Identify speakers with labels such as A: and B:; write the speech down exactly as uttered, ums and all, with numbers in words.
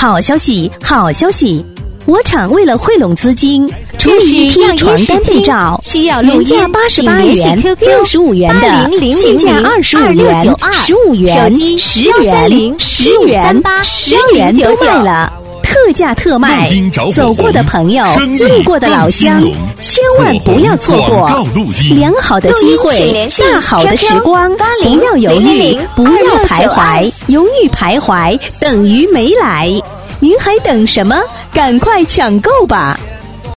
A: 好消息，好消息！我厂为了汇拢资金，出一批床单被罩，
B: 需要录音，
A: 原价八十八元、六十五元的，现价二十五元、十五元、十元、十元、十元都卖了。特价特卖，走过的朋友，路过的老乡，千万不要错过良好的机会，大好的时光，不要犹豫，不要徘徊，犹豫徘徊等于没来。您还等什么？赶快抢购吧！